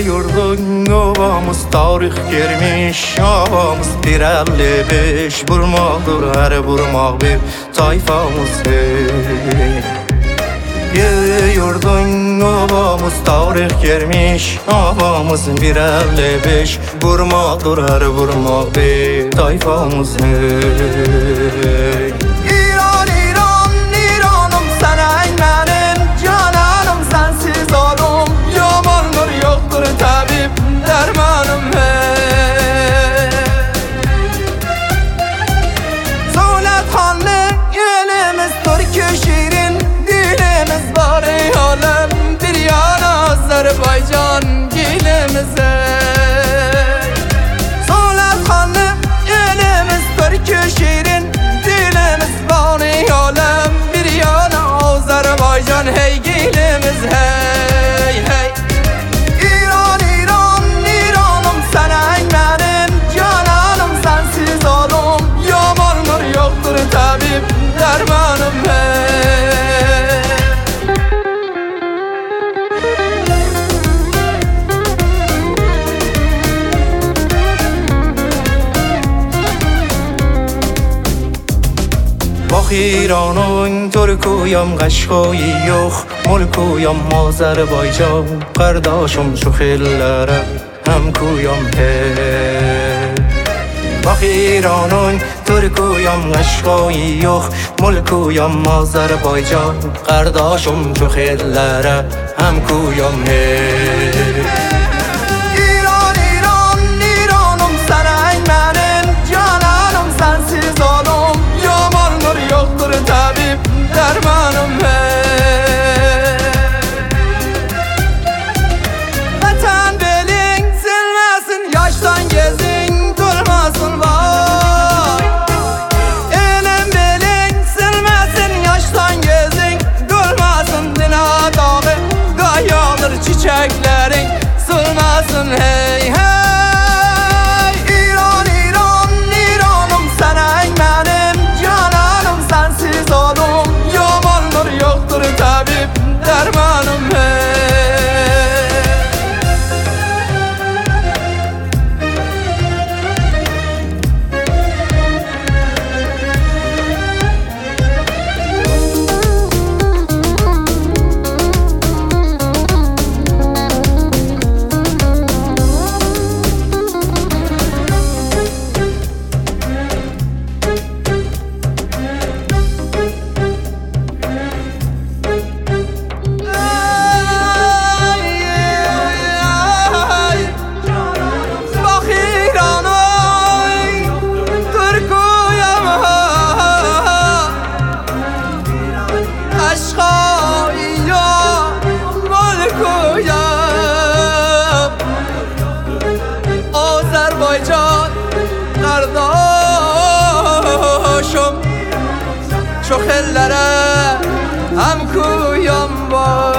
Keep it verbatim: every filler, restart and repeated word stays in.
yurdun ovamız tarix girmiş havamız. Bir elli beş vurmaktır her vurmak bir tayfamız. Hey. Ye yurdun ovamız tarix girmiş havamız. Bir elli beş vurmaktır her vurmak bir tayfamız. Hey. Azerbaycan dilimize Solat xanlı elimiz Türkü şirin dilimiz Bani alem bir yana Azerbaycan hey dilimiz hey hey. İran İran İranım sen ey benim cananım sensiz oğlum yamanlar yoktur tabip dermanım hey. Bax İranın Türküyəm Qəşqoyi yox Mulkuyəm Azərbaycan Qardaşım çox ellərə həm kuyam hey. Bax İranın Türküyəm Qəşqoyi yox Mulkuyəm Azərbaycan Qardaşım çox ellərə həm kuyam hey. Dermanım hey. Vatan belin silmesin yaştan gezin durmasın vay. Elim belin silmesin yaştan gezin durmasın. Dila dağı kayadır çiçeklerin sılmasın hey hey. İran İran İranım sen ey benim cananım sensiz oğlum yoktur tabip dermanım hey. Azerbaycan kardeşim çok ellere hem kuyam var.